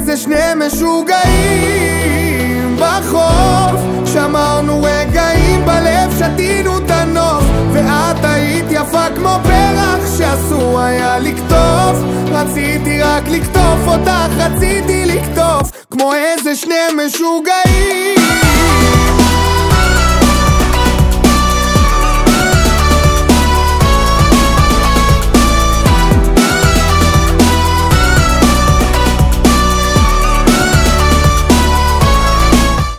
איזה שני משוגעים בחוף, שמרנו רגעים בלב, שתינו את הנוף, ואת היית יפה כמו פרח שאסור היה לקטוף. רציתי רק לקטוף אותך, רציתי לקטוף כמו איזה שני משוגעים.